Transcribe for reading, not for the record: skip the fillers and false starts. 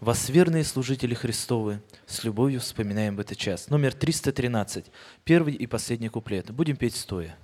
Вас, верные служители Христовы, с любовью вспоминаем в этот час. Номер 313, первый и последний куплет. Будем петь стоя.